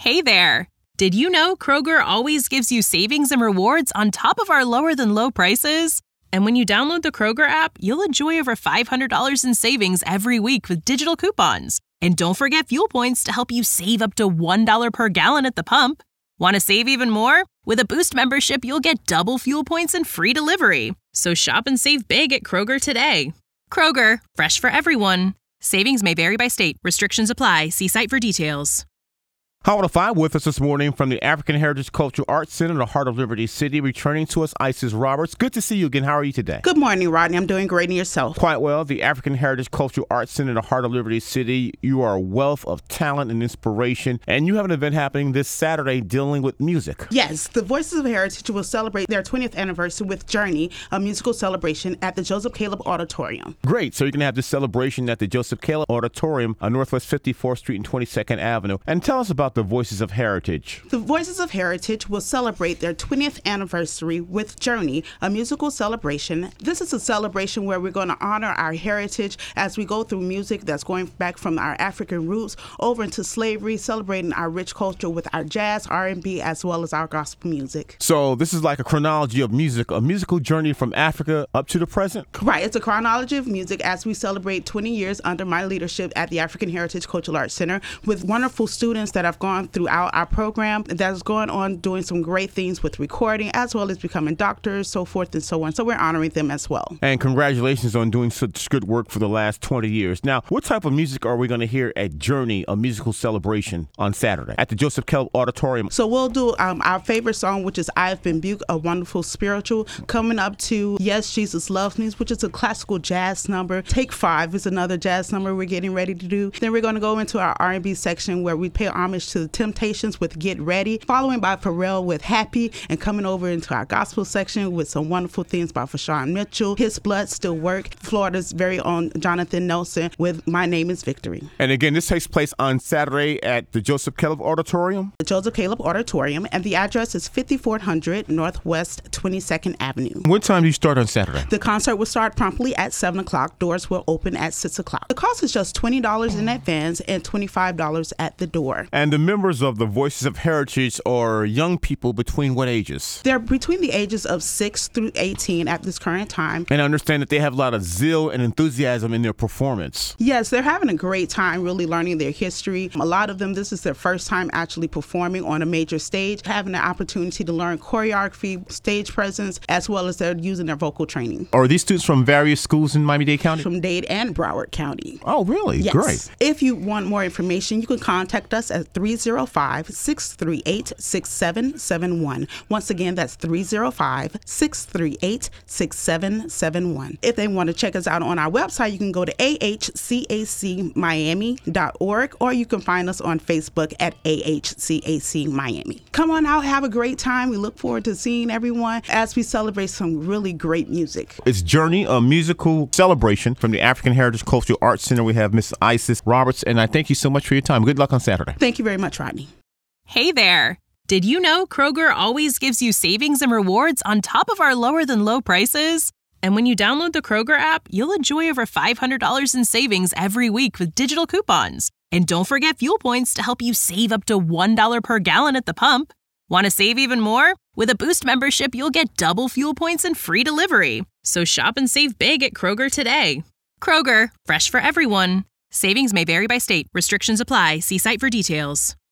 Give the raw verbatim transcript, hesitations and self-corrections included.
Hey there! Did you know Kroger always gives you savings and rewards on top of our lower-than-low prices? And when you download the Kroger app, you'll enjoy over five hundred dollars in savings every week with digital coupons. And don't forget fuel points to help you save up to one dollar per gallon at the pump. Want to save even more? With a Boost membership, you'll get double fuel points and free delivery. So shop and save big at Kroger today. Kroger, fresh for everyone. Savings may vary by state. Restrictions apply. See site for details. Hot one oh five with us this morning from the African Heritage Cultural Arts Center in the heart of Liberty City. Returning to us, Isis Roberts. Good to see you again. How are you today? Good morning, Rodney. I'm doing great, and yourself? Quite well. The African Heritage Cultural Arts Center in the heart of Liberty City. You are a wealth of talent and inspiration, and you have an event happening this Saturday dealing with music. Yes, the Voices of Heritage will celebrate their twentieth anniversary with Journey, a musical celebration at the Joseph Caleb Auditorium. Great. So you're going to have this celebration at the Joseph Caleb Auditorium on Northwest fifty-fourth Street and twenty-second Avenue. And tell us about the Voices of Heritage. The Voices of Heritage will celebrate their twentieth anniversary with Journey, a musical celebration. This is a celebration where we're going to honor our heritage as we go through music that's going back from our African roots over into slavery, celebrating our rich culture with our jazz, R and B, as well as our gospel music. So this is like a chronology of music, a musical journey from Africa up to the present? Right. It's a chronology of music as we celebrate twenty years under my leadership at the African Heritage Cultural Arts Center with wonderful students that have gone throughout our program that's going on doing some great things with recording as well as becoming doctors, so forth and so on. So we're honoring them as well. And congratulations on doing such good work for the last twenty years. Now, what type of music are we going to hear at Journey, a musical celebration on Saturday at the Joseph Caleb Auditorium? So we'll do um, our favorite song, which is I've Been Built, a wonderful spiritual, coming up to Yes, Jesus Loves Me, which is a classical jazz number. Take Five is another jazz number we're getting ready to do. Then we're going to go into our R and B section where we pay homage to the Temptations with Get Ready, following by Pharrell with Happy, and coming over into our gospel section with some wonderful things by Fashawn Mitchell, His Blood Still Work, Florida's very own Jonathan Nelson with My Name is Victory. And again, this takes place on Saturday at the Joseph Caleb Auditorium? The Joseph Caleb Auditorium, and the address is fifty-four hundred Northwest twenty-second Avenue. What time do you start on Saturday? The concert will start promptly at seven o'clock. Doors will open at six o'clock. The cost is just twenty dollars in advance and twenty-five dollars at the door. And the members of the Voices of Heritage are young people between what ages? They're between the ages of six through eighteen at this current time. And I understand that they have a lot of zeal and enthusiasm in their performance. Yes, they're having a great time really learning their history. A lot of them, this is their first time actually performing on a major stage, having the opportunity to learn choreography, stage presence, as well as they're using their vocal training. Are these students from various schools in Miami-Dade County? From Dade and Broward County. Oh, really? Yes. Great. If you want more information, you can contact us at three oh five, six three eight, six seven seven one. Once again, that's three oh five, six three eight, six seven seven one. If they want to check us out on our website, you can go to a h c a c miami dot org, or you can find us on Facebook at A H C A C Miami. Come on out, have a great time. We look forward to seeing everyone as we celebrate some really great music. It's Journey, a musical celebration from the African Heritage Cultural Arts Center. We have Miss Isis Roberts, and I thank you so much for your time. Good luck on Saturday. Thank you very much, Rodney. Hey there! Did you know Kroger always gives you savings and rewards on top of our lower-than-low prices? And when you download the Kroger app, you'll enjoy over five hundred dollars in savings every week with digital coupons. And don't forget fuel points to help you save up to one dollar per gallon at the pump. Want to save even more? With a Boost membership, you'll get double fuel points and free delivery. So shop and save big at Kroger today. Kroger, fresh for everyone. Savings may vary by state. Restrictions apply. See site for details.